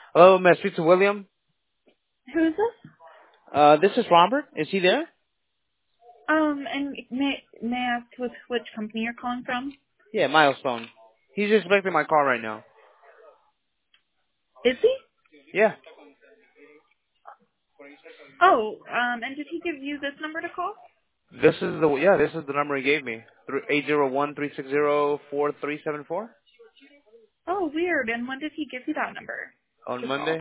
Hello, may I speak to William? Who is this? This is Robert. Is he there? And may I ask which company you're calling from? Yeah, Milestone. He's expecting my call right now. Is he? Yeah. Oh, and did he give you this number to call? This is the number he gave me. 801-360-4374 Oh, weird. And when did he give you that number on to call? Monday.